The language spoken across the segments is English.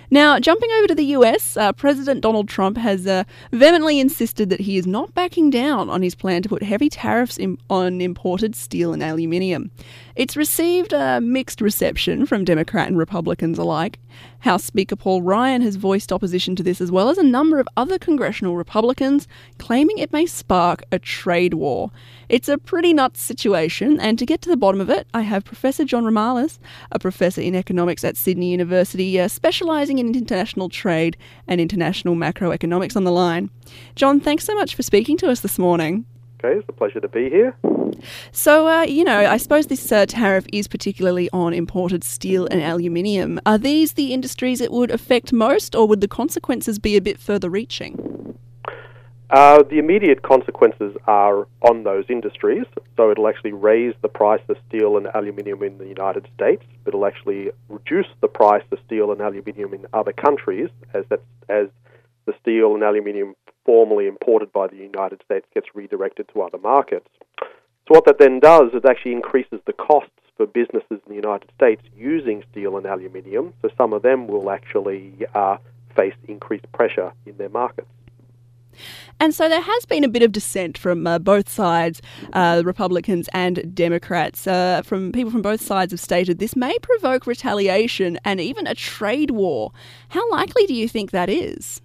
Now, jumping over to the US, President Donald Trump has vehemently insisted that he is not backing down on his plan to put heavy tariffs on imported steel and aluminium. It's received a mixed reception from Democrat and Republicans alike. House Speaker Paul Ryan has voiced opposition to this, as well as a number of other congressional Republicans, claiming it may spark a trade war. It's a pretty nuts situation, and to get to the bottom of it, I have Professor John Romalis, a professor in economics at Sydney University, specialising in international trade and international macroeconomics on the line. John, thanks so much for speaking to us this morning. Okay, it's a pleasure to be here. So, I suppose this tariff is particularly on imported steel and aluminium. Are these the industries it would affect most, or would the consequences be a bit further reaching? The immediate consequences are on those industries, so it'll actually raise the price of steel and aluminium in the United States. It'll actually reduce the price of steel and aluminium in other countries as the steel and aluminium formerly imported by the United States gets redirected to other markets. So what that then does is actually increases the costs for businesses in the United States using steel and aluminium, so some of them will actually face increased pressure in their markets. And so there has been a bit of dissent from both sides, Republicans and Democrats. From people from both sides have stated this may provoke retaliation and even a trade war. How likely do you think that is?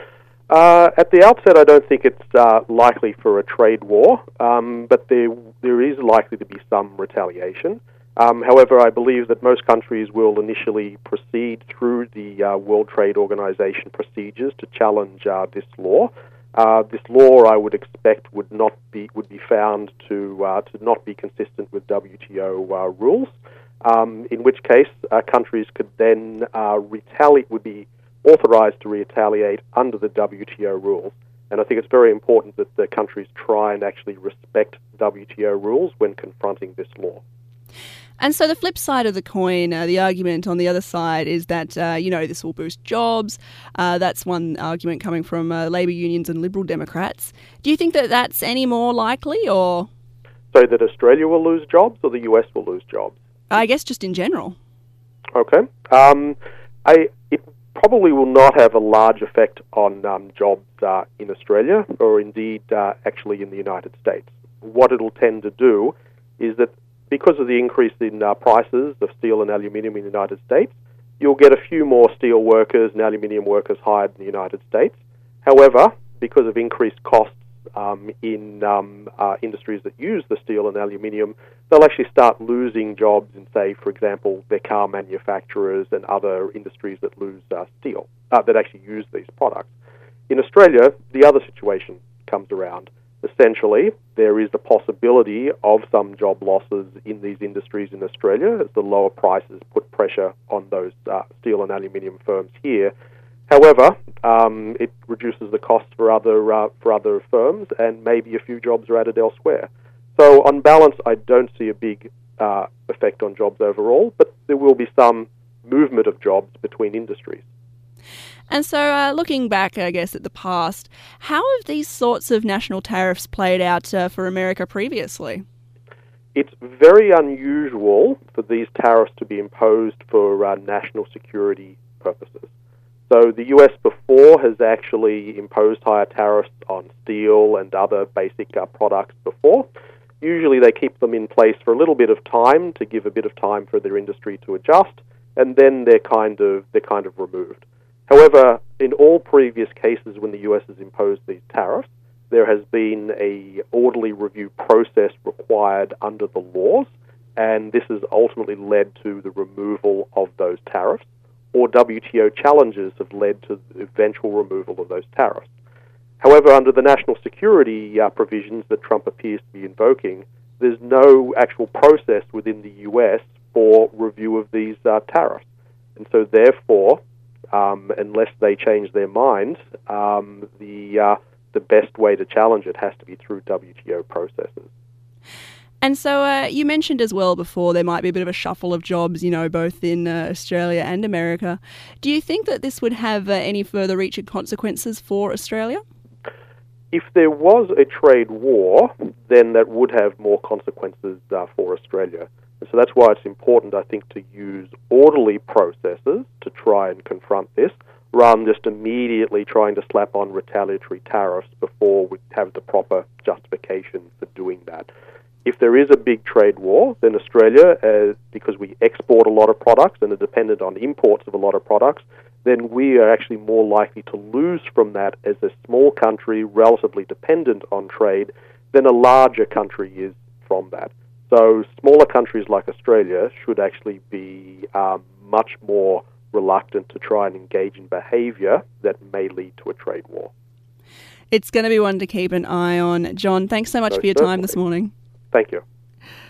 At the outset, I don't think it's likely for a trade war, but there is likely to be some retaliation. However, I believe that most countries will initially proceed through the World Trade Organization procedures to challenge this law. This law, I would expect, would be found to not be consistent with WTO rules. In which case, countries could then would be authorized to retaliate under the WTO rules. And I think it's very important that the countries try and actually respect WTO rules when confronting this law. And so the flip side of the coin, the argument on the other side is that, this will boost jobs. That's one argument coming from Labour unions and Liberal Democrats. Do you think that that's any more likely, or? So that Australia will lose jobs or the US will lose jobs? I guess just in general. Okay. It probably will not have a large effect on jobs in Australia or indeed actually in the United States. What it'll tend to do is that because of the increase in prices of steel and aluminium in the United States, you'll get a few more steel workers and aluminium workers hired in the United States. However, because of increased costs in industries that use the steel and aluminium, they'll actually start losing jobs in, say, for example, their car manufacturers and other industries that lose steel, that actually use these products. In Australia, the other situation comes around. Essentially, there is the possibility of some job losses in these industries in Australia as the lower prices put pressure on those steel and aluminium firms here. However, it reduces the costs for other firms, and maybe a few jobs are added elsewhere. So, on balance, I don't see a big effect on jobs overall, but there will be some movement of jobs between industries. And so, looking back, I guess, at the past, how have these sorts of national tariffs played out for America previously? It's very unusual for these tariffs to be imposed for national security purposes. So the US before has actually imposed higher tariffs on steel and other basic products before. Usually they keep them in place for a little bit of time to give a bit of time for their industry to adjust, and then they're kind of removed. However, in all previous cases when the US has imposed these tariffs, there has been an orderly review process required under the laws, and this has ultimately led to the removal of those tariffs, or WTO challenges have led to the eventual removal of those tariffs. However, under the national security provisions that Trump appears to be invoking, there's no actual process within the US for review of these tariffs. And so therefore, unless they change their mind, the best way to challenge it has to be through WTO processes. And so you mentioned as well before there might be a bit of a shuffle of jobs, both in Australia and America. Do you think that this would have any further reaching consequences for Australia? If there was a trade war, then that would have more consequences for Australia. So that's why it's important, I think, to use orderly processes to try and confront this, rather than just immediately trying to slap on retaliatory tariffs before we have the proper justification for doing that. If there is a big trade war, then Australia, because we export a lot of products and are dependent on imports of a lot of products, then we are actually more likely to lose from that as a small country relatively dependent on trade than a larger country is from that. So smaller countries like Australia should actually be much more reluctant to try and engage in behaviour that may lead to a trade war. It's going to be one to keep an eye on. John, thanks so much for your time this morning. Thank you.